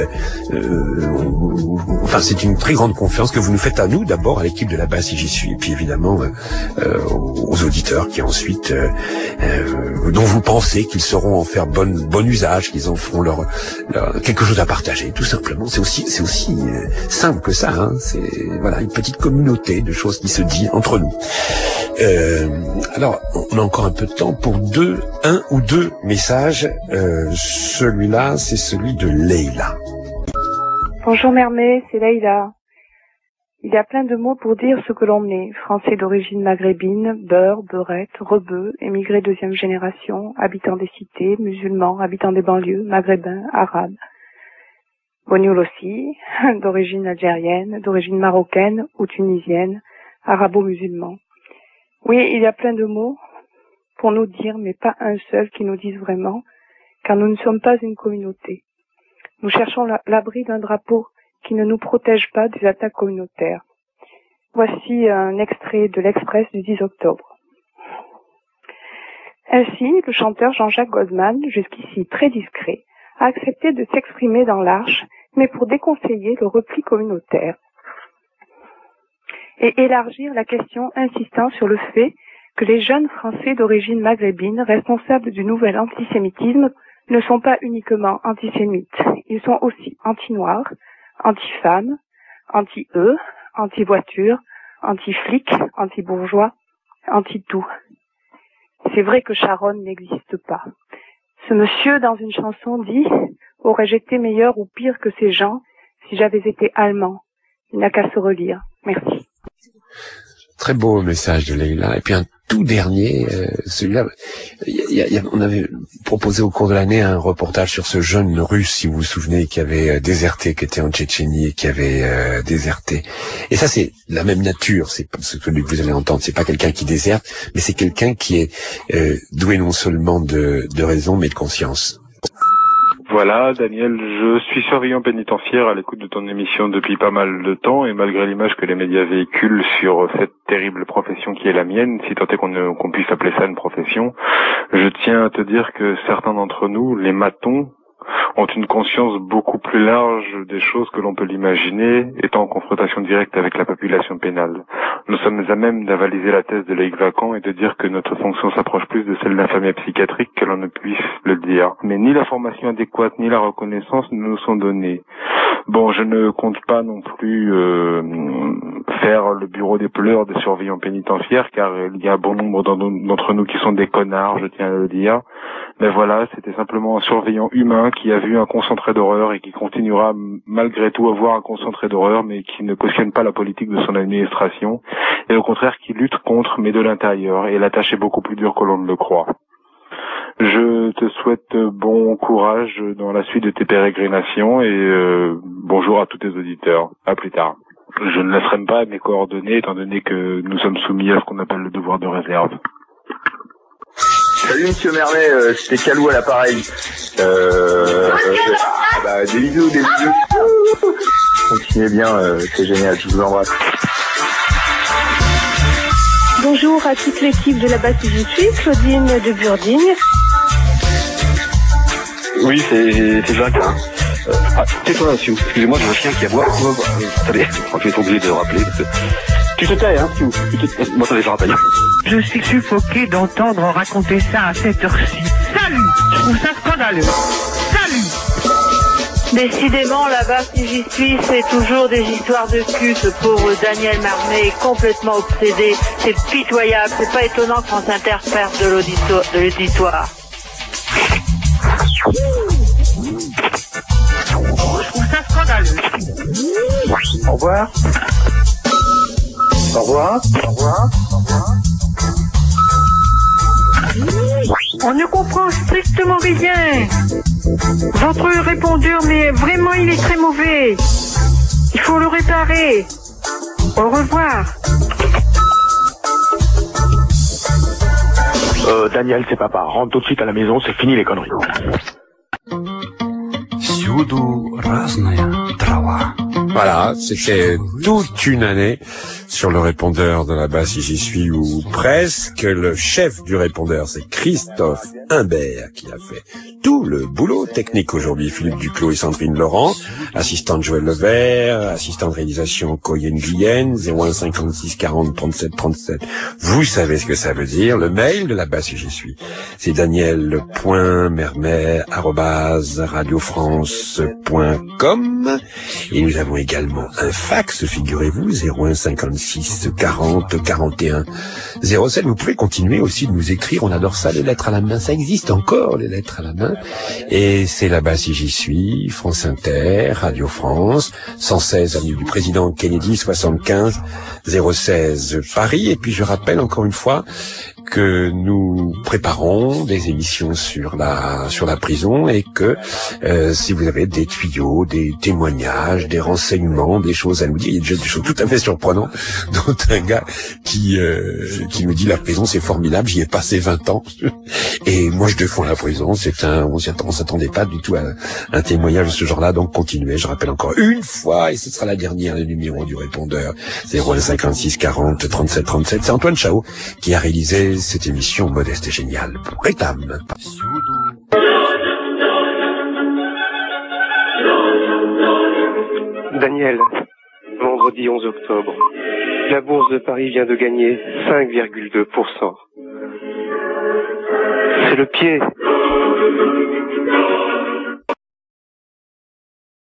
enfin, c'est une très grande confiance que vous nous faites à nous, d'abord à l'équipe de la base si j'y suis, et puis évidemment aux auditeurs qui ensuite, dont vous pensez qu'ils sauront en faire bon usage, qu'ils en feront leur quelque chose à partager, tout simplement. C'est aussi simple que ça. Hein. C'est voilà une petite communauté de choses qui se dit entre nous. Alors, on a encore un peu de temps pour un ou deux messages. Celui-là, c'est celui de Leïla. Bonjour Mermet, c'est Leïla. Il y a plein de mots pour dire ce que l'on est. Français d'origine maghrébine, beurre, beurette, rebeu, émigré deuxième génération, habitant des cités, musulmans, habitant des banlieues, maghrébins, arabes. Bognoul aussi, d'origine algérienne, d'origine marocaine ou tunisienne, arabo-musulman. Oui, il y a plein de mots pour nous dire, mais pas un seul qui nous dise vraiment, car nous ne sommes pas une communauté. Nous cherchons l'abri d'un drapeau qui ne nous protège pas des attaques communautaires. Voici un extrait de l'Express du 10 octobre. Ainsi, le chanteur Jean-Jacques Goldman, jusqu'ici très discret, a accepté de s'exprimer dans l'Arche, mais pour déconseiller le repli communautaire et élargir la question insistant sur le fait que les jeunes Français d'origine maghrébine responsables du nouvel antisémitisme ne sont pas uniquement antisémites, ils sont aussi anti-noirs, anti-femmes, anti-eux, anti-voitures, anti-flics, anti-bourgeois, anti-tout. C'est vrai que Sharon n'existe pas. Ce monsieur, dans une chanson, dit « Aurais-je été meilleur ou pire que ces gens si j'avais été allemand ?» Il n'a qu'à se relire. Merci. Très beau message de Leïla. Et puis un tout dernier, celui-là, on avait proposé au cours de l'année un reportage sur ce jeune Russe, si vous vous souvenez, qui avait déserté, qui était en Tchétchénie et qui avait déserté. Et ça, c'est la même nature. C'est celui que vous allez entendre. C'est pas quelqu'un qui déserte, mais c'est quelqu'un qui est doué non seulement de raison, mais de conscience. Voilà, Daniel, je suis surveillant pénitentiaire à l'écoute de ton émission depuis pas mal de temps et malgré l'image que les médias véhiculent sur cette terrible profession qui est la mienne, si tant est qu'on puisse appeler ça une profession, je tiens à te dire que certains d'entre nous, les matons, ont une conscience beaucoup plus large des choses que l'on peut l'imaginer, étant en confrontation directe avec la population pénale. Nous sommes à même d'avaliser la thèse de Loïc Vacan et de dire que notre fonction s'approche plus de celle d'infirmier psychiatrique que l'on ne puisse le dire. Mais ni la formation adéquate ni la reconnaissance ne nous sont données. Bon, je ne compte pas non plus faire le bureau des pleurs des surveillants pénitentiaires, car il y a bon nombre d'entre nous qui sont des connards, je tiens à le dire. Mais voilà, c'était simplement un surveillant humain qui a vu un concentré d'horreur et qui continuera malgré tout à voir un concentré d'horreur, mais qui ne cautionne pas la politique de son administration, et au contraire qui lutte contre, mais de l'intérieur, et la tâche est beaucoup plus dure que l'on ne le croit. Je te souhaite bon courage dans la suite de tes pérégrinations, et bonjour à tous tes auditeurs. À plus tard. Je ne laisserai pas mes coordonnées, étant donné que nous sommes soumis à ce qu'on appelle le devoir de réserve. Salut Monsieur Mermet, c'était Calou à l'appareil. Des bisous. Continuez bien, c'est génial, je vous embrasse. Bonjour à toute l'équipe de la basse où je suis, Claudine de Burdigne. Oui, c'est Jacques. Hein. Tais-toi, Siou. Excusez-moi, j'ai un chien qui aboie. Attendez, je vais être obligé de le rappeler. Tu te tais, hein, Siou. Moi, attendez, je rappelle. Je suis suffoqué d'entendre raconter ça à cette heure-ci. Salut! Je trouve ça scandaleux. Salut! Décidément, là-bas, si j'y suis, c'est toujours des histoires de cul. Ce pauvre Daniel Marmet est complètement obsédé. C'est pitoyable. C'est pas étonnant que France Inter perde de l'auditoire. Je trouve ça scandaleux. Au revoir. Au revoir. Au revoir. On ne comprend strictement rien. Votre répondeur, mais vraiment, il est très mauvais. Il faut le réparer. Au revoir. Daniel, c'est papa. Rentre tout de suite à la maison, c'est fini les conneries. Voilà, c'était toute une année sur le répondeur de la basse si j'y suis ou presque. Le chef du répondeur, c'est Christophe Imbert qui a fait tout le boulot technique aujourd'hui. Philippe Duclos et Sandrine Laurent, assistante Joël Levert, assistante de réalisation Coyenne Guyenne, 01 56 40 37 37. Vous savez ce que ça veut dire. Le mail de la basse si j'y suis, c'est daniel.mermet@radiofrance.com. Et nous avons également un fax, figurez-vous, 01 56 40 41 07. Vous pouvez continuer aussi de nous écrire, on adore ça, les lettres à la main, ça existe encore, les lettres à la main. Et c'est là-bas si j'y suis, France Inter, Radio France, 116 avenue du Président Kennedy, 75 016 Paris. Et puis je rappelle encore une fois que nous préparons des émissions sur la prison et que si vous avez des tuyaux, des témoignages, des renseignements, des choses à nous dire, il y a déjà des choses tout à fait surprenantes, dont un gars qui nous dit la prison c'est formidable, j'y ai passé 20 ans et moi je défends la prison, on s'attendait pas du tout à un témoignage de ce genre-là, donc continuez, je rappelle encore une fois et ce sera la dernière, le numéro du répondeur 01 56 40 37 37, c'est Antoine Chao qui a réalisé cette émission modeste et géniale pour Rétam. Daniel, vendredi 11 octobre. La bourse de Paris vient de gagner 5,2%. C'est le pied.